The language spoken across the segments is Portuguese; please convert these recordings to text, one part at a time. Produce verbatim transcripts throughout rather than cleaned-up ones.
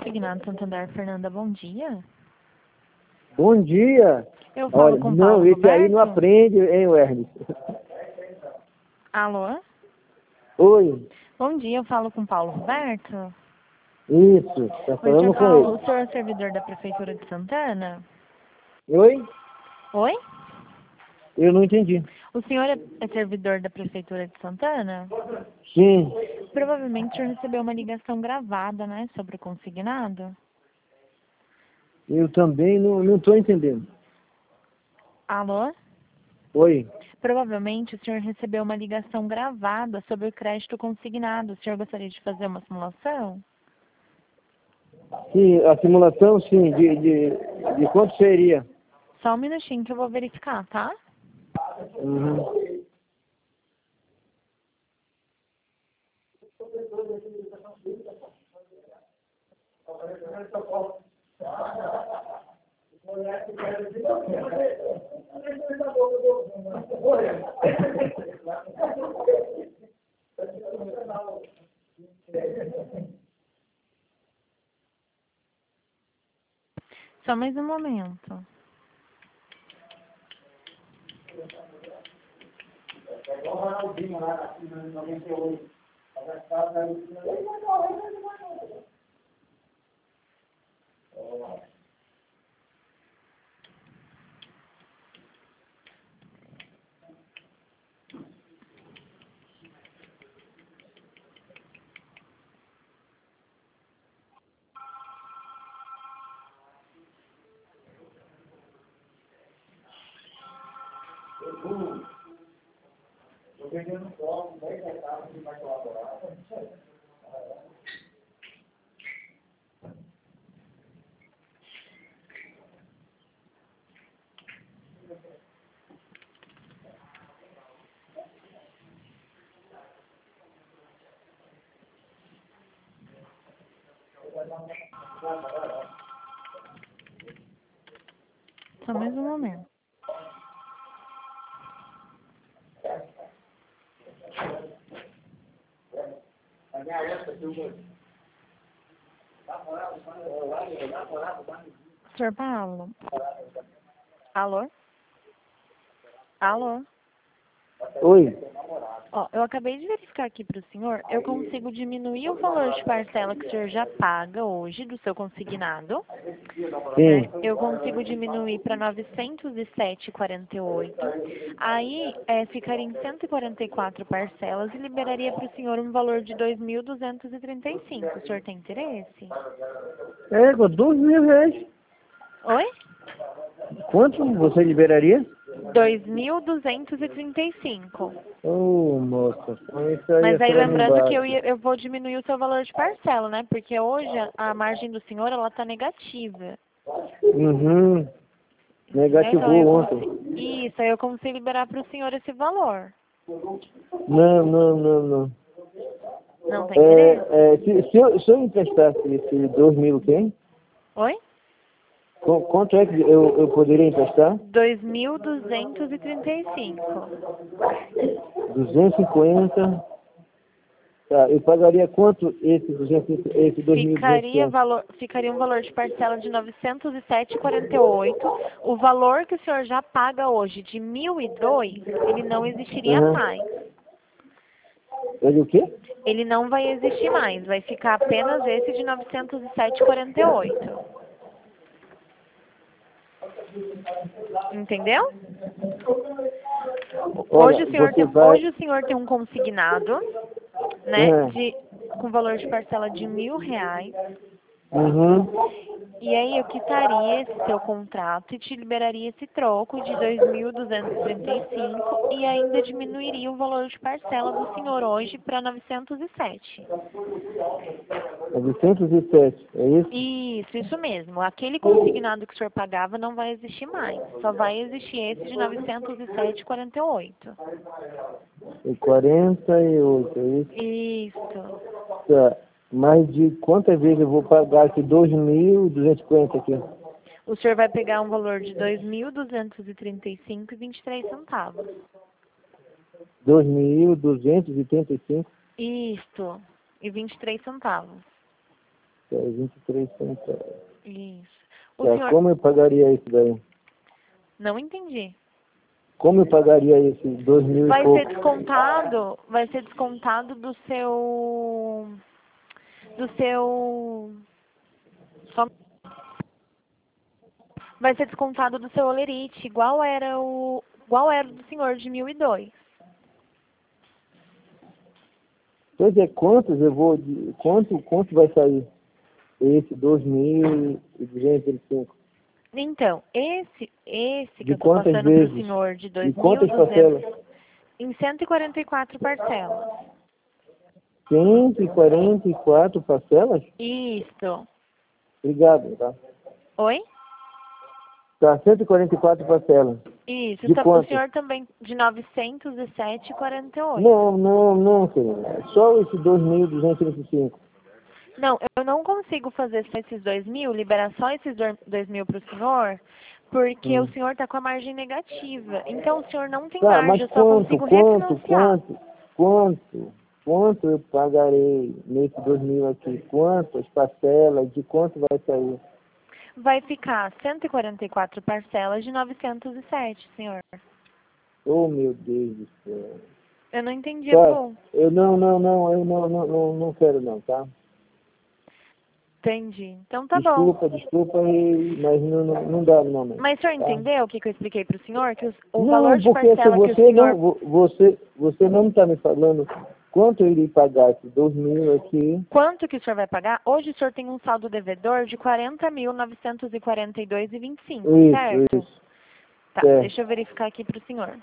Consignado Santander, Fernanda, bom dia. Bom dia. Eu falo Olha, com não, Paulo esse aí não Roberto? aprende, hein, Wernes? Alô? Oi. Bom dia, eu falo com Paulo Roberto. Isso, tá Oi, senhor falando com Paulo, ele. o senhor é servidor da Prefeitura de Santana? Oi? Oi? Eu não entendi. O senhor é, é servidor da Prefeitura de Santana? Sim, Provavelmente o senhor recebeu uma ligação gravada, né, sobre o consignado? eu também não não estou entendendo. Alô? Oi. Provavelmente o senhor recebeu uma ligação gravada sobre o crédito consignado. O senhor gostaria de fazer uma simulação? Sim, a simulação, sim, de, de, de quanto seria? Só um minutinho que eu vou verificar, tá? Uhum. Só mais um momento. Só mais um momento. senhor Paulo? Alô? Alô? Oi. Ó, eu acabei de verificar aqui para o senhor, eu consigo diminuir o valor de parcela que o senhor já paga hoje do seu consignado, né? Sim. Eu consigo diminuir para novecentos e sete e quarenta e oito. Aí é, ficaria em cento e quarenta e quatro parcelas e liberaria para o senhor um valor de dois mil duzentos e trinta e cinco. O senhor tem interesse? É, com dois mil reais. Oi? Quanto você liberaria? dois mil duzentos e trinta e cinco. Ô, moça, com isso aí Mas a aí senhora me lembrando que eu, bate. ia, eu vou diminuir o seu valor de parcela, né? Porque hoje a, a margem do senhor ela está negativa. Uhum. Entendeu? Então eu Negativou consigo. ontem. Isso, aí eu consigo liberar para o senhor esse valor. Não, não, não, não. Não tem interesse? É, é, se, se, eu, se eu emprestasse esse dois mil, quem? Oi? Qu- Quanto é que eu, eu poderia emprestar? dois mil duzentos e trinta e cinco. duzentos e cinquenta. Tá, eu pagaria quanto esse, duzentos, esse dois mil e duzentos e Ficaria, cinquenta? valor, ficaria um valor de parcela de novecentos e sete e quarenta e oito. O valor que o senhor já paga hoje de mil e dois, ele não existiria Aham. mais. Ele o quê? Ele não vai existir mais. Vai ficar apenas esse de novecentos e sete e quarenta e oito. Entendeu? Hoje Olha, o senhor você tem, vai... hoje o senhor tem um consignado, né, Aham. de, com valor de parcela de mil reais. Uhum. E aí eu quitaria esse seu contrato e te liberaria esse troco de dois mil duzentos e trinta e cinco e ainda diminuiria o valor de parcela do senhor hoje para novecentos e sete. novecentos e sete, é isso? Isso, isso mesmo. Aquele consignado que o senhor pagava não vai existir mais. Só vai existir esse de novecentos e sete e quarenta e oito. E quarenta e oito, é isso? Isso. Tá. Mais de quantas vezes eu vou pagar esse dois mil duzentos e cinquenta aqui? O senhor vai pegar um valor de dois mil duzentos e trinta e cinco e vinte e três centavos. dois mil duzentos e trinta e cinco? Isto. E vinte e três centavos. É vinte e três centavos. Isso. O Tá, senhor... como eu pagaria isso daí? Não entendi. Como eu pagaria esse dois mil Vai e pouco? ser descontado, vai ser descontado do seu... Do seu... Só... Vai ser descontado do seu olerite, igual era o... Igual era o do senhor de mil e dois. Pois é, quantos eu vou... De, quanto, quanto vai sair esse dois mil duzentos e vinte e cinco? Então, esse, esse que De eu tô quantas passando pro vezes? senhor de E dois mil e quantas duzentos parcelas? em cento e quarenta e quatro parcelas. cento e quarenta e quatro parcelas? Isso. Obrigado, tá? Oi? Tá, cento e quarenta e quatro parcelas. Isso. De Tá- O quanto? senhor também de novecentos e sete e quarenta e oito. Não, não, não, senhor. Só esse dois mil duzentos e vinte e cinco. Não, eu não consigo fazer só esses dois mil, liberar só esses dois dois mil para o senhor, porque o Hum. senhor está com a margem negativa. Então, o senhor não tem Tá, margem, mas eu só quanto, consigo quanto, refinanciar. quanto, quanto, quanto eu pagarei nesse dois mil aqui? Quantas parcelas, de quanto vai sair? Vai ficar cento e quarenta e quatro parcelas de novecentos e sete, senhor. Oh, meu Deus do céu. Eu não entendi a Tá, conta. eu não, não, não, eu não, não, não, não quero não, tá? Entendi. Então tá bom. Desculpa, desculpa, e- mas não, não, não dá no momento, Mas o senhor tá? entendeu o que, que eu expliquei para o senhor? Que os- o valor Não, de porque se parcela que o você não, senhor... vo- você, você não está me falando quanto eu iria pagar esses dois mil aqui. Quanto que o senhor vai pagar? Hoje o senhor tem um saldo devedor de quarenta mil novecentos e quarenta e dois reais e vinte e cinco, Isso, certo? isso, Tá, certo. deixa eu verificar aqui para o senhor.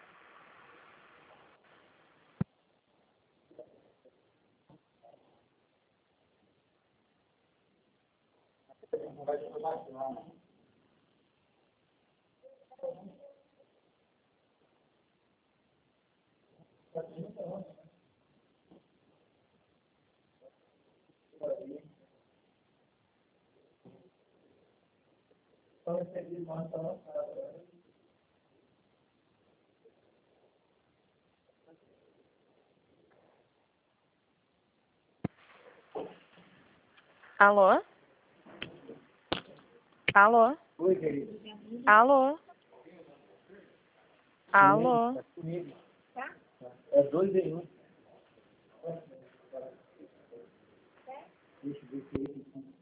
Alô? Alô? Oi, querido. Alô? Sim, Alô? tá comigo. É dois em um. Deixa eu ver se é esse.